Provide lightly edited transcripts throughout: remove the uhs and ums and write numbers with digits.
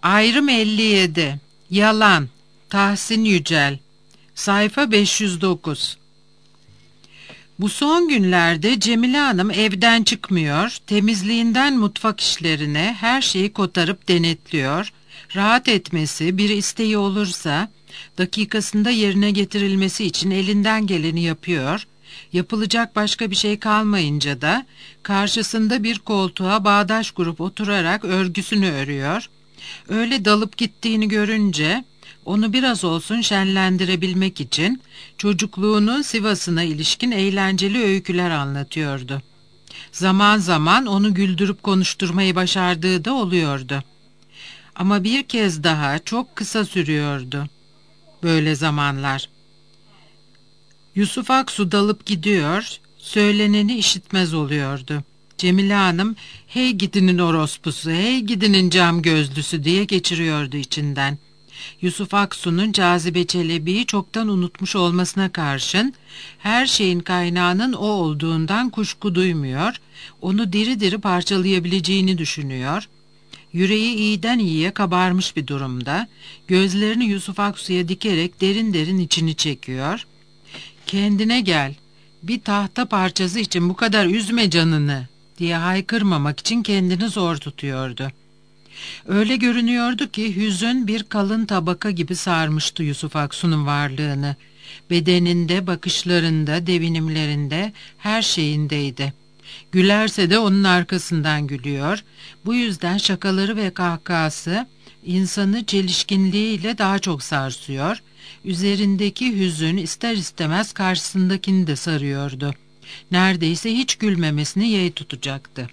Ayrım 57. Yalan. Tahsin Yücel. Sayfa 509. Bu son günlerde Cemile Hanım evden çıkmıyor, temizliğinden mutfak işlerine her şeyi kotarıp denetliyor, rahat etmesi, bir isteği olursa dakikasında yerine getirilmesi için elinden geleni yapıyor, yapılacak başka bir şey kalmayınca da karşısında bir koltuğa bağdaş kurup oturarak örgüsünü örüyor. Öyle dalıp gittiğini görünce onu biraz olsun şenlendirebilmek için çocukluğunun Sivas'ına ilişkin eğlenceli öyküler anlatıyordu. Zaman zaman onu güldürüp konuşturmayı başardığı da oluyordu. Ama bir kez daha çok kısa sürüyordu böyle zamanlar. Yusuf Aksu dalıp gidiyor, söyleneni işitmez oluyordu. Cemile Hanım, "Hey gidinin orospusu, hey gidinin cam gözlüsü" diye geçiriyordu içinden. Yusuf Aksu'nun Cazibe Çelebi'yi çoktan unutmuş olmasına karşın her şeyin kaynağının o olduğundan kuşku duymuyor, onu diri diri parçalayabileceğini düşünüyor. Yüreği iyiden iyiye kabarmış bir durumda, gözlerini Yusuf Aksu'ya dikerek derin derin içini çekiyor. "Kendine gel, bir tahta parçası için bu kadar üzme canını" diye haykırmamak için kendini zor tutuyordu. Öyle görünüyordu ki hüzün bir kalın tabaka gibi sarmıştı Yusuf Aksu'nun varlığını. Bedeninde, bakışlarında, devinimlerinde, her şeyindeydi. Gülerse de onun arkasından gülüyor. Bu yüzden şakaları ve kahkahası insanı çelişkinliğiyle daha çok sarsıyor. Üzerindeki hüzün ister istemez karşısındakini de sarıyordu. Neredeyse hiç gülmemesini yeğ tutacaktı.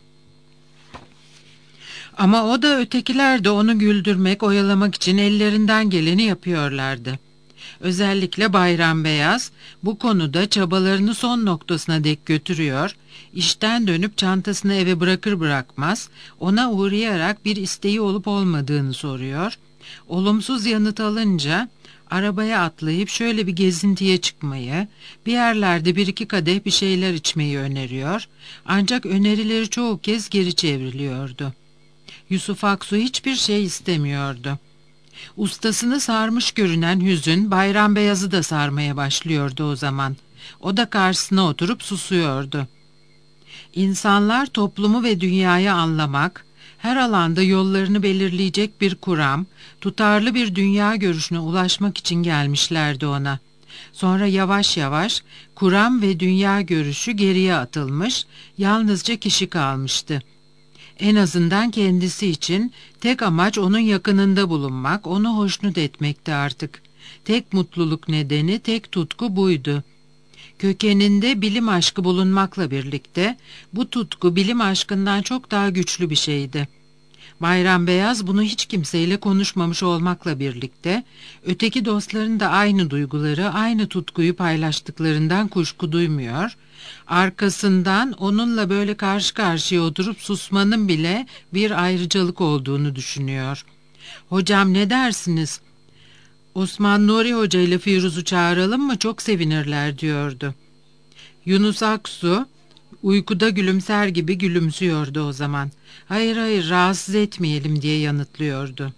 Ama o da ötekiler de onu güldürmek, oyalamak için ellerinden geleni yapıyorlardı. Özellikle Bayram Beyaz bu konuda çabalarını son noktasına dek götürüyor, işten dönüp çantasını eve bırakır bırakmaz ona uğrayarak bir isteği olup olmadığını soruyor. Olumsuz yanıt alınca arabaya atlayıp şöyle bir gezintiye çıkmayı, bir yerlerde bir iki kadeh bir şeyler içmeyi öneriyor. Ancak önerileri çoğu kez geri çevriliyordu. Yusuf Aksu hiçbir şey istemiyordu. Ustasını sarmış görünen hüzün Bayram Beyaz'ı da sarmaya başlıyordu o zaman. O da karşısına oturup susuyordu. İnsanlar toplumu ve dünyayı anlamak, her alanda yollarını belirleyecek bir kuram, tutarlı bir dünya görüşüne ulaşmak için gelmişlerdi ona. Sonra yavaş yavaş kuram ve dünya görüşü geriye atılmış, yalnızca kişi kalmıştı. En azından kendisi için tek amaç onun yakınında bulunmak, onu hoşnut etmekti artık. Tek mutluluk nedeni, tek tutku buydu. Kökeninde bilim aşkı bulunmakla birlikte bu tutku bilim aşkından çok daha güçlü bir şeydi. Bayram Beyaz bunu hiç kimseyle konuşmamış olmakla birlikte öteki dostların da aynı duyguları, aynı tutkuyu paylaştıklarından kuşku duymuyor. Arkasından onunla böyle karşı karşıya oturup susmanın bile bir ayrıcalık olduğunu düşünüyor. "Hocam ne dersiniz? Osman Nuri Hoca ile Firuz'u çağıralım mı? Çok sevinirler" diyordu. Yunus Aksu uykuda gülümser gibi gülümsüyordu o zaman. "Hayır hayır, rahatsız etmeyelim" diye yanıtlıyordu.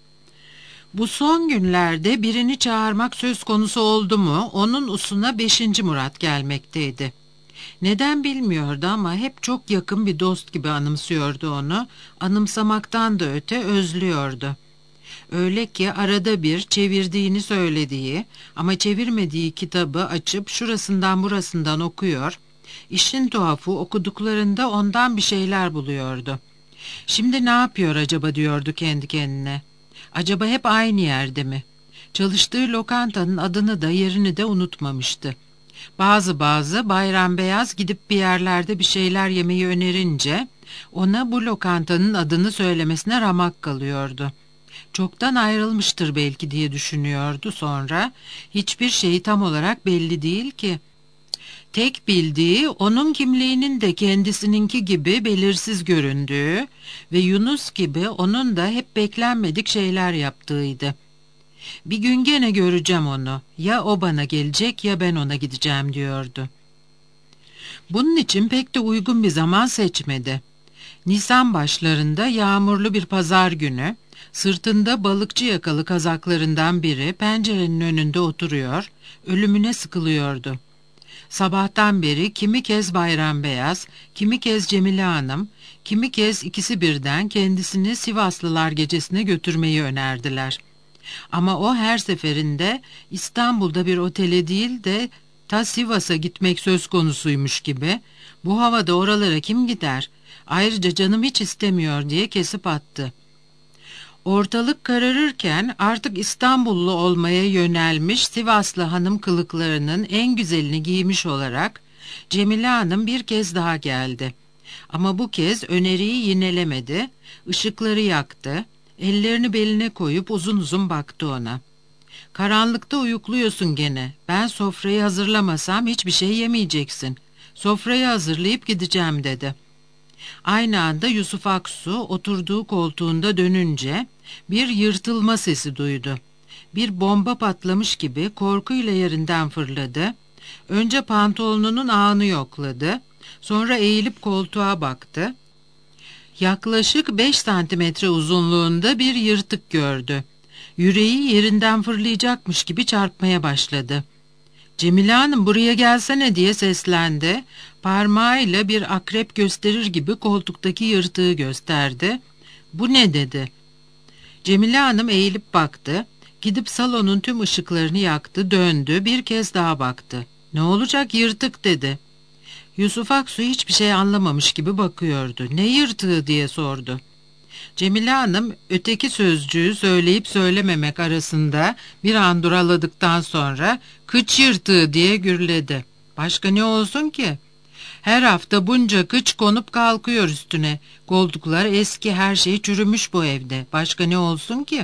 Bu son günlerde birini çağırmak söz konusu oldu mu onun usuna 5. Murat gelmekteydi. Neden bilmiyordu ama hep çok yakın bir dost gibi anımsıyordu onu, anımsamaktan da öte özlüyordu. Öyle ki arada bir çevirdiğini söylediği ama çevirmediği kitabı açıp şurasından burasından okuyor, İşin tuhafı okuduklarında ondan bir şeyler buluyordu. Şimdi ne yapıyor acaba diyordu kendi kendine. Acaba hep aynı yerde mi? Çalıştığı lokantanın adını da yerini de unutmamıştı. Bazı Bayram Beyaz gidip bir yerlerde bir şeyler yemeyi önerince ona bu lokantanın adını söylemesine ramak kalıyordu. Çoktan ayrılmıştır belki diye düşünüyordu sonra. Hiçbir şey tam olarak belli değil ki. Tek bildiği onun kimliğinin de kendisininki gibi belirsiz göründüğü ve Yunus gibi onun da hep beklenmedik şeyler yaptığıydı. Bir gün gene göreceğim onu. Ya o bana gelecek ya ben ona gideceğim diyordu. Bunun için pek de uygun bir zaman seçmedi. Nisan başlarında yağmurlu bir pazar günü Sırtında balıkçı yakalı kazaklarından biri pencerenin önünde oturuyor, ölümüne sıkılıyordu. Sabahtan beri kimi kez Bayram Beyaz, kimi kez Cemile Hanım, kimi kez ikisi birden kendisini Sivaslılar gecesine götürmeyi önerdiler. Ama o her seferinde İstanbul'da bir otele değil de ta Sivas'a gitmek söz konusuymuş gibi, bu havada oralara kim gider, ayrıca canım hiç istemiyor diye kesip attı. Ortalık kararırken artık İstanbullu olmaya yönelmiş Sivaslı hanım kılıklarının en güzelini giymiş olarak Cemile Hanım bir kez daha geldi. Ama bu kez öneriyi yinelemedi, ışıkları yaktı, ellerini beline koyup uzun uzun baktı ona. "Karanlıkta uyukluyorsun gene, ben sofrayı hazırlamasam hiçbir şey yemeyeceksin. Sofrayı hazırlayıp gideceğim," dedi. Aynı anda Yusuf Aksu oturduğu koltuğunda dönünce bir yırtılma sesi duydu. Bir bomba patlamış gibi korkuyla yerinden fırladı. Önce pantolonunun ağını yokladı. Sonra eğilip koltuğa baktı. Yaklaşık 5 santimetre uzunluğunda bir yırtık gördü. Yüreği yerinden fırlayacakmış gibi çarpmaya başladı. "Cemile Hanım, buraya gelsene," diye seslendi. Parmağıyla bir akrep gösterir gibi koltuktaki yırtığı gösterdi. "Bu ne?" dedi. Cemile Hanım eğilip baktı. Gidip salonun tüm ışıklarını yaktı, döndü, bir kez daha baktı. "Ne olacak, yırtık," dedi. Yusuf Aksu hiçbir şey anlamamış gibi bakıyordu. "Ne yırtığı?" diye sordu. Cemile Hanım öteki sözcüğü söyleyip söylememek arasında bir an duraladıktan sonra "Kıç yırtığı," diye gürledi. "Başka ne olsun ki? Her hafta bunca kıç konup kalkıyor üstüne. Koltuklar eski, her şey çürümüş bu evde. Başka ne olsun ki?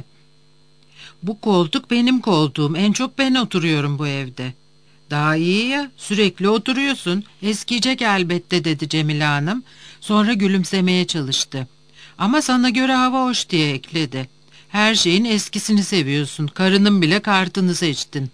Bu koltuk benim koltuğum. En çok ben oturuyorum bu evde." "Daha iyi ya, sürekli oturuyorsun. Eskiyecek elbette," dedi Cemile Hanım. Sonra gülümsemeye çalıştı. "Ama sana göre hava hoş," diye ekledi. "Her şeyin eskisini seviyorsun. Karının bile kartını seçtin."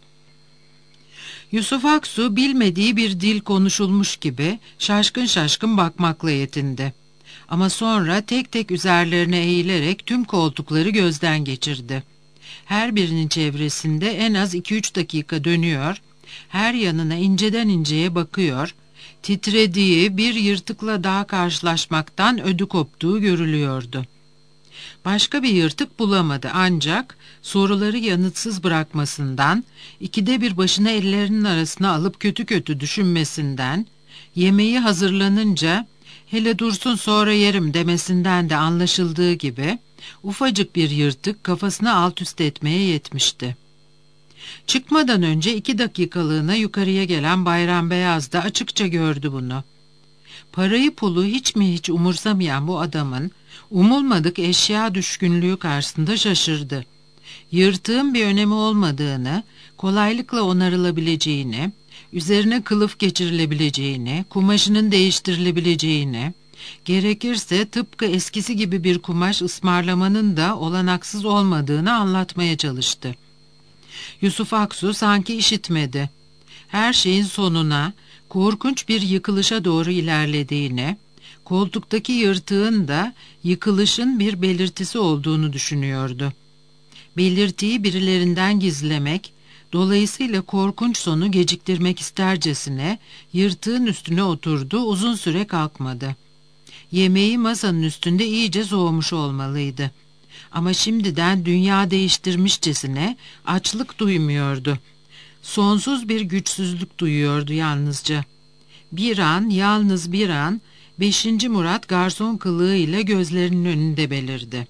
Yusuf Aksu bilmediği bir dil konuşulmuş gibi şaşkın şaşkın bakmakla yetindi. Ama sonra tek tek üzerlerine eğilerek tüm koltukları gözden geçirdi. Her birinin çevresinde en az 2-3 dakika dönüyor, her yanına inceden inceye bakıyor, titrediği bir yırtıkla daha karşılaşmaktan ödü koptuğu görülüyordu. Başka bir yırtık bulamadı, ancak soruları yanıtsız bırakmasından, ikide bir başını ellerinin arasına alıp kötü kötü düşünmesinden, yemeği hazırlanınca "Hele dursun sonra yerim," demesinden de anlaşıldığı gibi ufacık bir yırtık kafasını alt üst etmeye yetmişti. Çıkmadan önce 2 dakikalığına yukarıya gelen Bayram Beyaz da açıkça gördü bunu. Parayı pulu hiç mi hiç umursamayan bu adamın umulmadık eşya düşkünlüğü karşısında şaşırdı. Yırtığın bir önemi olmadığını, kolaylıkla onarılabileceğini, üzerine kılıf geçirilebileceğini, kumaşının değiştirilebileceğini, gerekirse tıpkı eskisi gibi bir kumaş ısmarlamanın da olanaksız olmadığını anlatmaya çalıştı. Yusuf Aksu sanki işitmedi. Her şeyin sonuna, korkunç bir yıkılışa doğru ilerlediğini, koltuktaki yırtığın da yıkılışın bir belirtisi olduğunu düşünüyordu. Belirtiyi birilerinden gizlemek, dolayısıyla korkunç sonu geciktirmek istercesine yırtığın üstüne oturdu, uzun süre kalkmadı. Yemeği masanın üstünde iyice soğumuş olmalıydı. Ama şimdiden dünya değiştirmişçesine açlık duymuyordu. Sonsuz bir güçsüzlük duyuyordu yalnızca. Bir an, yalnız bir an, 5. Murat garson kılığıyla gözlerinin önünde belirdi.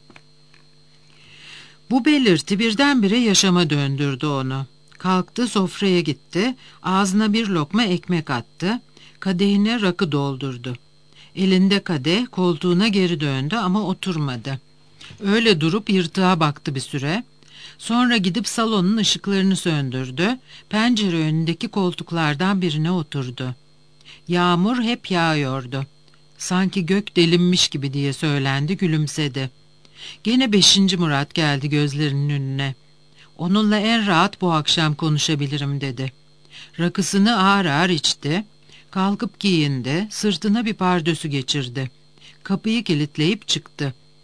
Bu belirti birdenbire yaşama döndürdü onu. Kalktı, sofraya gitti, ağzına bir lokma ekmek attı, kadehine rakı doldurdu. Elinde kadeh, koltuğuna geri döndü ama oturmadı. Öyle durup yırtığa baktı bir süre. Sonra gidip salonun ışıklarını söndürdü, pencere önündeki koltuklardan birine oturdu. Yağmur hep yağıyordu. Sanki gök delinmiş gibi diye söylendi, gülümsedi. Gene 5. Murat geldi gözlerinin önüne. "Onunla en rahat bu akşam konuşabilirim," dedi. Rakısını ağır ağır içti. Kalkıp giyindi, sırtına bir pardösü geçirdi. Kapıyı kilitleyip çıktı.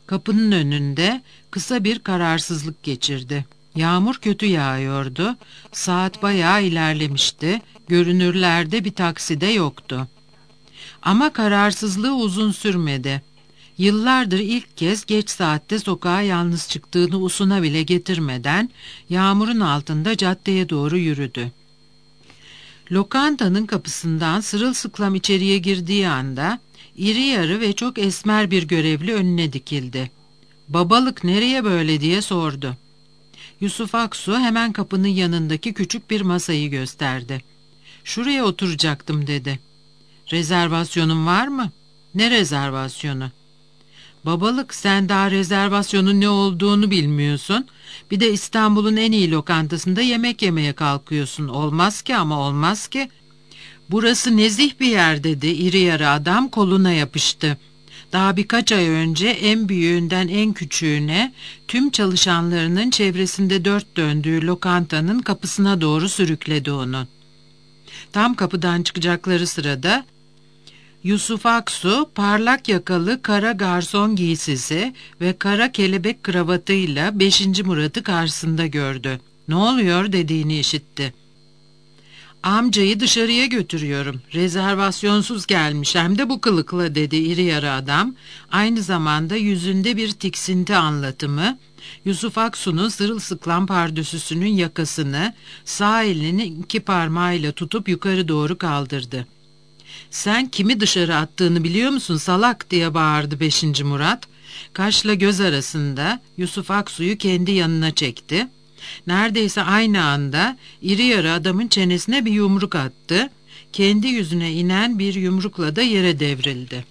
Kapının önünde kısa bir kararsızlık geçirdi. Yağmur kötü yağıyordu. Saat bayağı ilerlemişti. Görünürlerde bir taksi de yoktu. Ama kararsızlığı uzun sürmedi. Yıllardır ilk kez geç saatte sokağa yalnız çıktığını usuna bile getirmeden yağmurun altında caddeye doğru yürüdü. Lokantanın kapısından sırılsıklam içeriye girdiği anda iri yarı ve çok esmer bir görevli önüne dikildi. "Babalık nereye böyle?" diye sordu. Yusuf Aksu hemen kapının yanındaki küçük bir masayı gösterdi. "Şuraya oturacaktım," dedi. "Rezervasyonun var mı?" "Ne rezervasyonu?" "Babalık, sen daha rezervasyonun ne olduğunu bilmiyorsun. Bir de İstanbul'un en iyi lokantasında yemek yemeye kalkıyorsun. Olmaz ki, ama olmaz ki." "Burası nezih bir yer," dedi iri yarı adam, koluna yapıştı. Daha birkaç ay önce en büyüğünden en küçüğüne tüm çalışanlarının çevresinde dört döndüğü lokantanın kapısına doğru sürükledi onu. Tam kapıdan çıkacakları sırada Yusuf Aksu parlak yakalı kara garson giysisi ve kara kelebek kravatıyla 5. Murat'ı karşısında gördü. "Ne oluyor?" dediğini işitti. "Amcayı dışarıya götürüyorum. Rezervasyonsuz gelmiş, hem de bu kılıkla," dedi iri yarı adam. Aynı zamanda yüzünde bir tiksinti anlatımı. Yusuf Aksu'nun sırılsıklam pardösüsünün yakasını sağ elini 2 parmağıyla tutup yukarı doğru kaldırdı. "Sen kimi dışarı attığını biliyor musun salak?" diye bağırdı 5. Murat. Kaşla göz arasında Yusuf Aksu'yu kendi yanına çekti. Neredeyse aynı anda iri yarı adamın çenesine bir yumruk attı. Kendi yüzüne inen bir yumrukla da yere devrildi.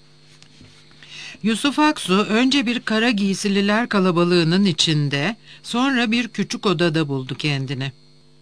Yusuf Aksu önce bir kara giysililer kalabalığının içinde, sonra bir küçük odada buldu kendini.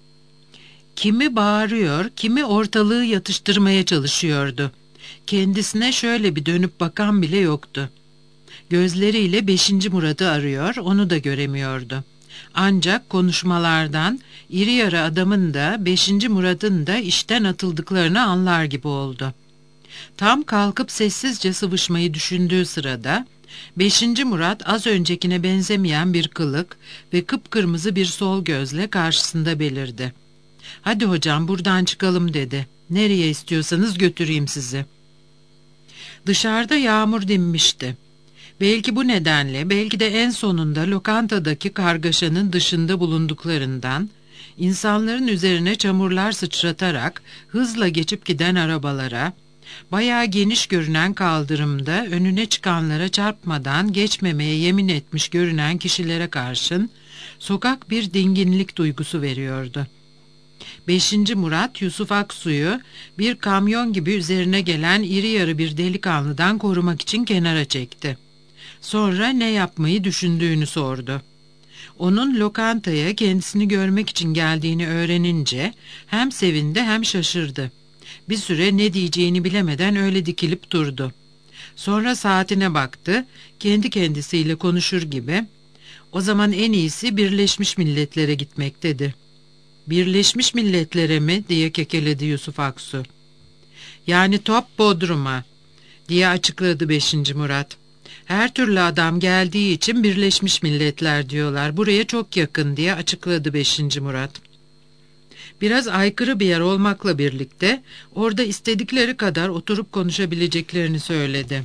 Kimi bağırıyor, kimi ortalığı yatıştırmaya çalışıyordu. Kendisine şöyle bir dönüp bakan bile yoktu. Gözleriyle 5. Murat'ı arıyor, onu da göremiyordu. Ancak konuşmalardan iri yarı adamın da 5. Murat'ın da işten atıldıklarını anlar gibi oldu. Tam kalkıp sessizce sıvışmayı düşündüğü sırada 5. Murat az öncekine benzemeyen bir kılık ve kıpkırmızı bir sol gözle karşısında belirdi. "Hadi hocam, buradan çıkalım," dedi. "Nereye istiyorsanız götüreyim sizi." Dışarıda yağmur dinmişti. Belki bu nedenle, belki de en sonunda lokantadaki kargaşanın dışında bulunduklarından, insanların üzerine çamurlar sıçratarak hızla geçip giden arabalara, bayağı geniş görünen kaldırımda önüne çıkanlara çarpmadan geçmemeye yemin etmiş görünen kişilere karşın sokak bir dinginlik duygusu veriyordu. 5. Murat, Yusuf Aksu'yu bir kamyon gibi üzerine gelen iri yarı bir delikanlıdan korumak için kenara çekti. Sonra ne yapmayı düşündüğünü sordu. Onun lokantaya kendisini görmek için geldiğini öğrenince hem sevindi hem şaşırdı. Bir süre ne diyeceğini bilemeden öyle dikilip durdu. Sonra saatine baktı, kendi kendisiyle konuşur gibi, "O zaman en iyisi Birleşmiş Milletler'e gitmek," dedi. "Birleşmiş Milletler'e mi?" diye kekeledi Yusuf Aksu. "Yani top Bodrum'a," diye açıkladı 5. Murat. "Her türlü adam geldiği için Birleşmiş Milletler diyorlar. Buraya çok yakın," diye açıkladı 5. Murat. Biraz aykırı bir yer olmakla birlikte orada istedikleri kadar oturup konuşabileceklerini söyledi.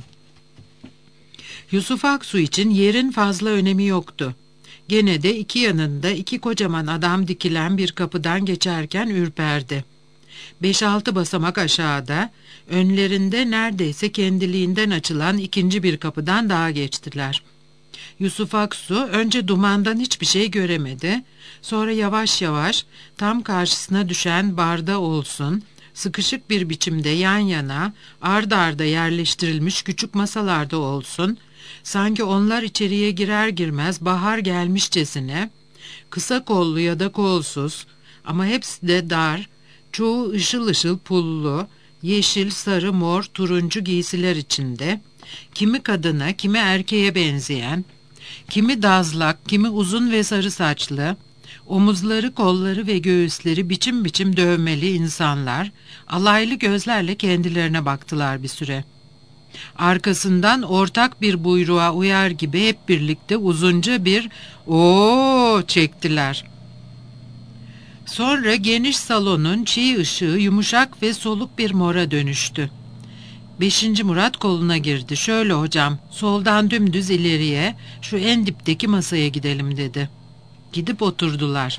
Yusuf Aksu için yerin fazla önemi yoktu. Gene de iki yanında 2 kocaman adam dikilen bir kapıdan geçerken ürperdi. 5-6 basamak aşağıda, önlerinde neredeyse kendiliğinden açılan ikinci bir kapıdan daha geçtiler. Yusuf Aksu önce dumandan hiçbir şey göremedi, sonra yavaş yavaş tam karşısına düşen barda olsun, sıkışık bir biçimde yan yana, ard arda yerleştirilmiş küçük masalarda olsun, sanki onlar içeriye girer girmez bahar gelmişçesine, kısa kollu ya da kolsuz ama hepsi de dar, çoğu ışıl ışıl pullu, yeşil, sarı, mor, turuncu giysiler içinde, kimi kadına, kimi erkeğe benzeyen, kimi dazlak, kimi uzun ve sarı saçlı, omuzları, kolları ve göğüsleri biçim biçim dövmeli insanlar, alaylı gözlerle kendilerine baktılar bir süre. Arkasından ortak bir buyruğa uyar gibi hep birlikte uzunca bir "Oo" çektiler. Sonra geniş salonun çiğ ışığı yumuşak ve soluk bir mora dönüştü. 5. Murat koluna girdi. "Şöyle hocam, soldan dümdüz ileriye, şu en dipteki masaya gidelim," dedi. Gidip oturdular.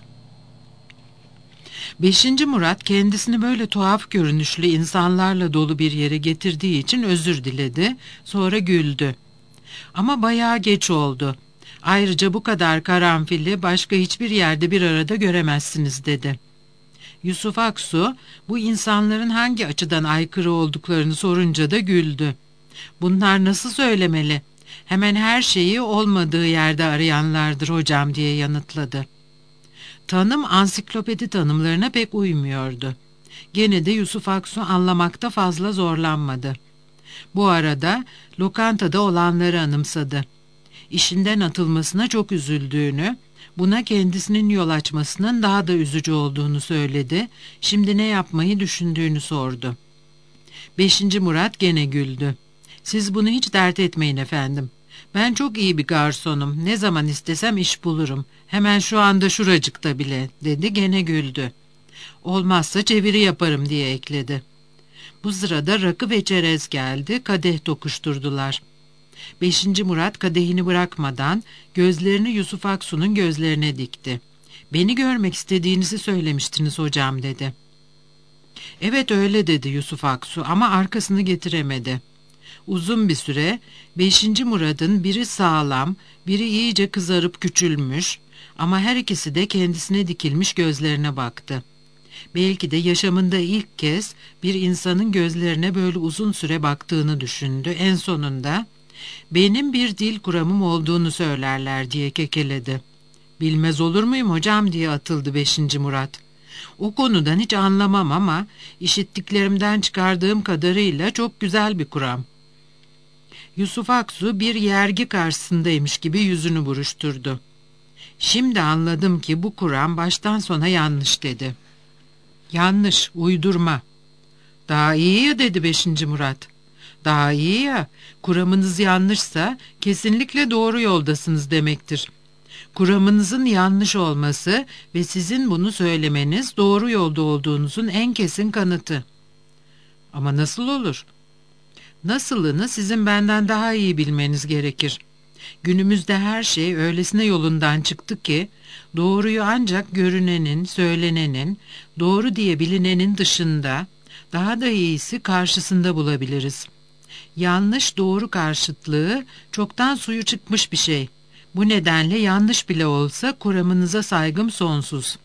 5. Murat kendisini böyle tuhaf görünüşlü insanlarla dolu bir yere getirdiği için özür diledi. Sonra güldü. "Ama bayağı geç oldu. Ayrıca bu kadar karanfili başka hiçbir yerde bir arada göremezsiniz," dedi. Yusuf Aksu bu insanların hangi açıdan aykırı olduklarını sorunca da güldü. "Bunlar nasıl söylemeli? Hemen her şeyi olmadığı yerde arayanlardır hocam," diye yanıtladı. Tanım ansiklopedi tanımlarına pek uymuyordu. Gene de Yusuf Aksu anlamakta fazla zorlanmadı. Bu arada lokantada olanları anımsadı. İşinden atılmasına çok üzüldüğünü, buna kendisinin yol açmasının daha da üzücü olduğunu söyledi. Şimdi ne yapmayı düşündüğünü sordu. 5. Murat gene güldü. "Siz bunu hiç dert etmeyin efendim. Ben çok iyi bir garsonum. Ne zaman istesem iş bulurum. Hemen şu anda şuracıkta bile," dedi, gene güldü. "Olmazsa çeviri yaparım," diye ekledi. Bu sırada rakı ve çerez geldi. Kadeh dokuşturdular. 5. Murat kadehini bırakmadan gözlerini Yusuf Aksu'nun gözlerine dikti. "Beni görmek istediğinizi söylemiştiniz hocam," dedi. "Evet öyle," dedi Yusuf Aksu ama arkasını getiremedi. Uzun bir süre 5. Murad'ın biri sağlam, biri iyice kızarıp küçülmüş ama her ikisi de kendisine dikilmiş gözlerine baktı. Belki de yaşamında ilk kez bir insanın gözlerine böyle uzun süre baktığını düşündü. En sonunda "Benim bir dil kuramım olduğunu söylerler," diye kekeledi. "Bilmez olur muyum hocam," diye atıldı 5. Murat. "O konudan hiç anlamam ama işittiklerimden çıkardığım kadarıyla çok güzel bir kuram." Yusuf Aksu bir yergi karşısındaymış gibi yüzünü buruşturdu. "Şimdi anladım ki bu kuram baştan sona yanlış," dedi. "Yanlış, uydurma." "Daha iyi ya," dedi 5. Murat. "Daha iyi ya, kuramınız yanlışsa kesinlikle doğru yoldasınız demektir. Kuramınızın yanlış olması ve sizin bunu söylemeniz doğru yolda olduğunuzun en kesin kanıtı." "Ama nasıl olur?" "Nasılını sizin benden daha iyi bilmeniz gerekir. Günümüzde her şey öylesine yolundan çıktı ki doğruyu ancak görünenin, söylenenin, doğru diye bilinenin dışında, daha da iyisi karşısında bulabiliriz. Yanlış doğru karşıtlığı çoktan suyu çıkmış bir şey. Bu nedenle yanlış bile olsa kuramınıza saygım sonsuz."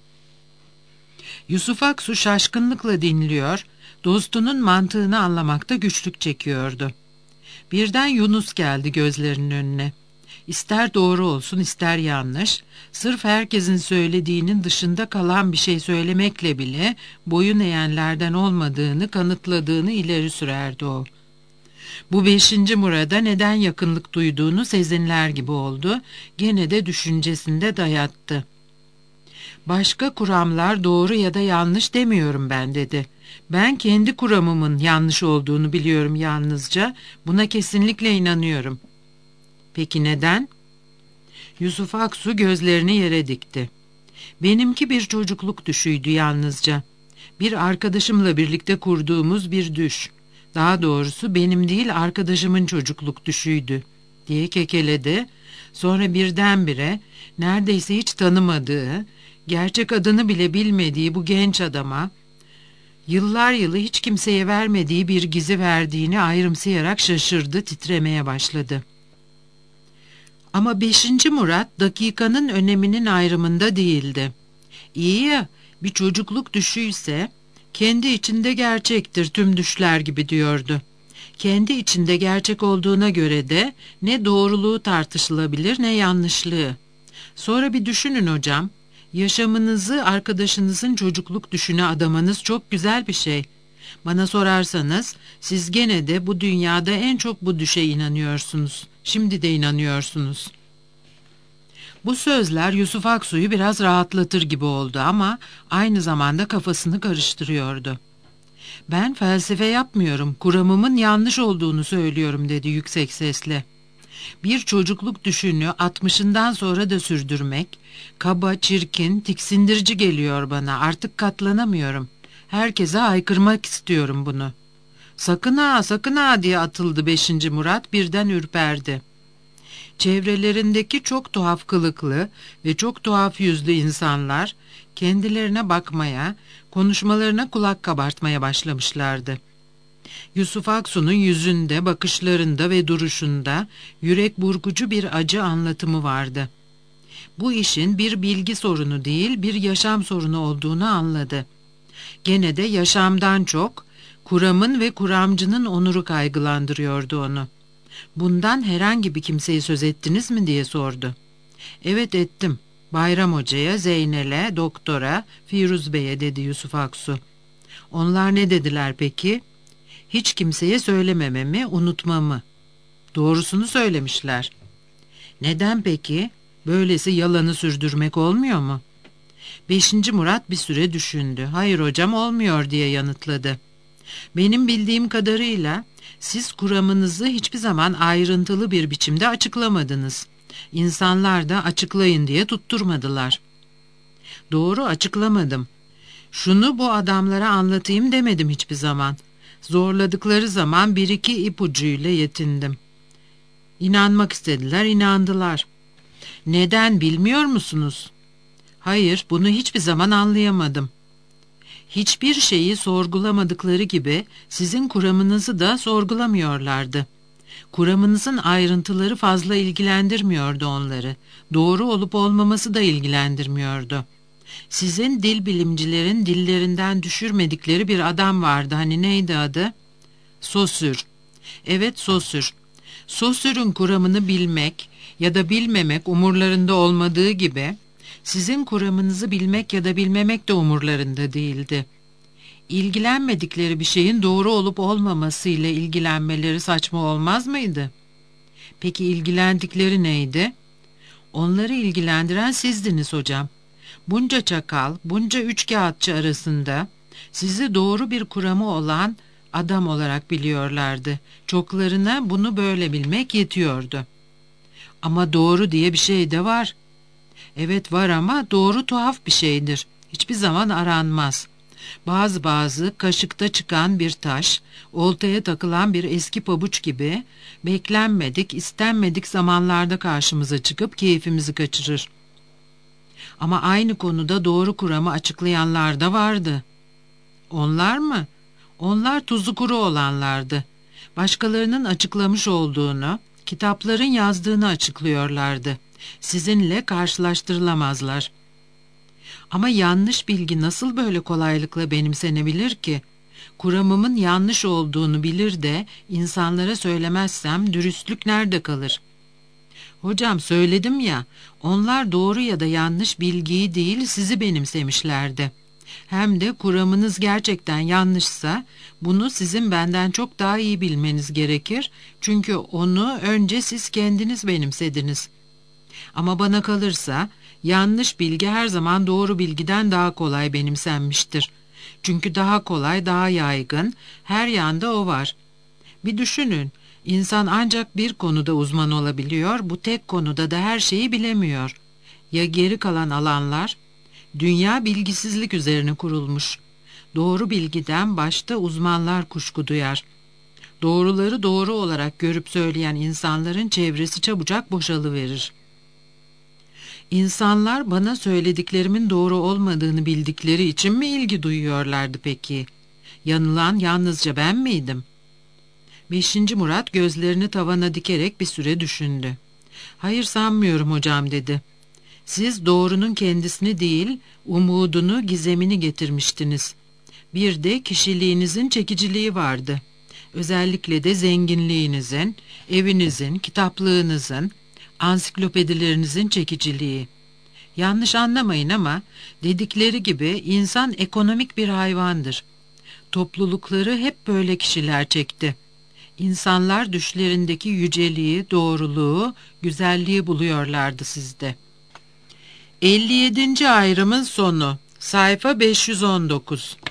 Yusuf Aksu şaşkınlıkla dinliyor, dostunun mantığını anlamakta güçlük çekiyordu. Birden Yunus geldi gözlerinin önüne. İster doğru olsun ister yanlış, sırf herkesin söylediğinin dışında kalan bir şey söylemekle bile boyun eğenlerden olmadığını kanıtladığını ileri sürerdi o. Bu 5. Murad'a neden yakınlık duyduğunu sezinler gibi oldu, gene de düşüncesinde dayattı. "Başka kuramlar doğru ya da yanlış demiyorum ben," dedi. "Ben kendi kuramımın yanlış olduğunu biliyorum yalnızca, buna kesinlikle inanıyorum." "Peki neden?" Yusuf Aksu gözlerini yere dikti. "Benimki bir çocukluk düşüydü yalnızca. Bir arkadaşımla birlikte kurduğumuz bir düş. Daha doğrusu benim değil arkadaşımın çocukluk düşüydü," diye kekeledi. Sonra birdenbire neredeyse hiç tanımadığı, gerçek adını bile bilmediği bu genç adama yıllar yılı hiç kimseye vermediği bir gizi verdiğini ayrımsayarak şaşırdı, titremeye başladı. Ama 5. Murat dakikanın öneminin ayrımında değildi. İyi ya, bir çocukluk düşüyse kendi içinde gerçektir tüm düşler gibi diyordu. Kendi içinde gerçek olduğuna göre de ne doğruluğu tartışılabilir ne yanlışlığı. Sonra bir düşünün hocam, yaşamınızı arkadaşınızın çocukluk düşüne adamanız çok güzel bir şey. Bana sorarsanız siz gene de bu dünyada en çok bu düşe inanıyorsunuz. Şimdi de inanıyorsunuz. Bu sözler Yusuf Aksu'yu biraz rahatlatır gibi oldu ama aynı zamanda kafasını karıştırıyordu. Ben felsefe yapmıyorum, kuramımın yanlış olduğunu söylüyorum dedi yüksek sesle. Bir çocukluk düşünü 60'ından sonra da sürdürmek, kaba, çirkin, tiksindirici geliyor bana, artık katlanamıyorum. Herkese haykırmak istiyorum bunu. Sakın ha, sakın ha diye atıldı 5. Murat, birden ürperdi. Çevrelerindeki çok tuhaf kılıklı ve çok tuhaf yüzlü insanlar kendilerine bakmaya, konuşmalarına kulak kabartmaya başlamışlardı. Yusuf Aksu'nun yüzünde, bakışlarında ve duruşunda yürek burkucu bir acı anlatımı vardı. Bu işin bir bilgi sorunu değil, bir yaşam sorunu olduğunu anladı. Gene de yaşamdan çok, kuramın ve kuramcının onuru kaygılandırıyordu onu. Bundan herhangi bir kimseyi söz ettiniz mi diye sordu. Evet ettim. Bayram Hoca'ya, Zeynel'e, doktora, Firuz Bey'e dedi Yusuf Aksu. Onlar ne dediler peki? Hiç kimseye söylemememi, unutmamı. Doğrusunu söylemişler. Neden peki? Böylesi yalanı sürdürmek olmuyor mu? 5. Murat bir süre düşündü. Hayır hocam, olmuyor diye yanıtladı. Benim bildiğim kadarıyla siz kuramınızı hiçbir zaman ayrıntılı bir biçimde açıklamadınız. İnsanlar da açıklayın diye tutturmadılar. Doğru, açıklamadım. Şunu bu adamlara anlatayım demedim hiçbir zaman. Zorladıkları zaman bir iki ipucuyla yetindim. İnanmak istediler, inandılar. Neden bilmiyor musunuz? Hayır, bunu hiçbir zaman anlayamadım. Hiçbir şeyi sorgulamadıkları gibi sizin kuramınızı da sorgulamıyorlardı. Kuramınızın ayrıntıları fazla ilgilendirmiyordu onları. Doğru olup olmaması da ilgilendirmiyordu. Sizin dil bilimcilerin dillerinden düşürmedikleri bir adam vardı. Hani neydi adı? Saussure. Evet, Saussure. Saussure'un kuramını bilmek ya da bilmemek umurlarında olmadığı gibi sizin kuramınızı bilmek ya da bilmemek de umurlarında değildi. İlgilenmedikleri bir şeyin doğru olup olmaması ile ilgilenmeleri saçma olmaz mıydı? Peki ilgilendikleri neydi? Onları ilgilendiren sizdiniz hocam. Bunca çakal, bunca üçkağıtçı arasında sizi doğru bir kuramı olan adam olarak biliyorlardı. Çoklarına bunu böyle bilmek yetiyordu. Ama doğru diye bir şey de var. Evet var ama doğru tuhaf bir şeydir. Hiçbir zaman aranmaz. Bazı kaşıkta çıkan bir taş, oltaya takılan bir eski pabuç gibi beklenmedik, istenmedik zamanlarda karşımıza çıkıp keyfimizi kaçırır. Ama aynı konuda doğru kuramı açıklayanlar da vardı. Onlar mı? Onlar tuzu kuru olanlardı. Başkalarının açıklamış olduğunu, kitapların yazdığını açıklıyorlardı. Sizinle karşılaştırılamazlar. Ama yanlış bilgi nasıl böyle kolaylıkla benimsenebilir ki? Kuramımın yanlış olduğunu bilir de insanlara söylemezsem dürüstlük nerede kalır? Hocam söyledim ya, onlar doğru ya da yanlış bilgiyi değil sizi benimsemişlerdi. Hem de kuramınız gerçekten yanlışsa bunu sizin benden çok daha iyi bilmeniz gerekir. Çünkü onu önce siz kendiniz benimsediniz. Ama bana kalırsa yanlış bilgi her zaman doğru bilgiden daha kolay benimsenmiştir. Çünkü daha kolay, daha yaygın, her yanda o var. Bir düşünün, insan ancak bir konuda uzman olabiliyor, bu tek konuda da her şeyi bilemiyor. Ya geri kalan alanlar? Dünya bilgisizlik üzerine kurulmuş. Doğru bilgiden başta uzmanlar kuşku duyar. Doğruları doğru olarak görüp söyleyen insanların çevresi çabucak boşalıverir. İnsanlar bana söylediklerimin doğru olmadığını bildikleri için mi ilgi duyuyorlardı peki? Yanılan yalnızca ben miydim? 5. Murat gözlerini tavana dikerek bir süre düşündü. Hayır sanmıyorum hocam dedi. Siz doğrunun kendisini değil, umudunu, gizemini getirmiştiniz. Bir de kişiliğinizin çekiciliği vardı. Özellikle de zenginliğinizin, evinizin, kitaplığınızın, ansiklopedilerinizin çekiciliği. Yanlış anlamayın ama dedikleri gibi insan ekonomik bir hayvandır. Toplulukları hep böyle kişiler çekti. İnsanlar düşlerindeki yüceliği, doğruluğu, güzelliği buluyorlardı sizde. 57. ayrımın sonu. Sayfa 519.